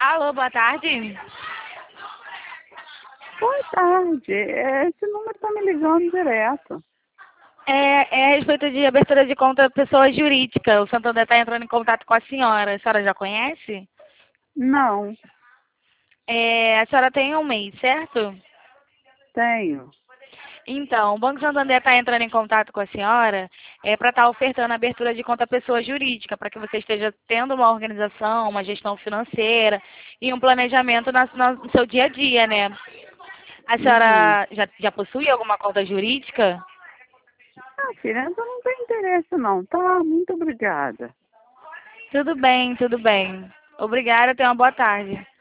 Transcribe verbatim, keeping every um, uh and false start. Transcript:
Alô, boa tarde. Boa tarde. Esse número tá me ligando direto. É, é a respeito de abertura de conta pessoa jurídica. O Santander está entrando em contato com a senhora. A senhora já conhece? Não, É, a senhora tem um mês, certo? tenho. Então, o Banco Santander está entrando em contato com a senhora é, para estar ofertando a abertura de conta pessoa jurídica, para que você esteja tendo uma organização, uma gestão financeira e um planejamento na- na- no seu dia a dia, né? A Uhum. senhora já, já possui alguma conta jurídica? Ah, filha, eu não tenho interesse não, tá? Muito obrigada. Tudo bem, tudo bem. Obrigada, tenha uma boa tarde.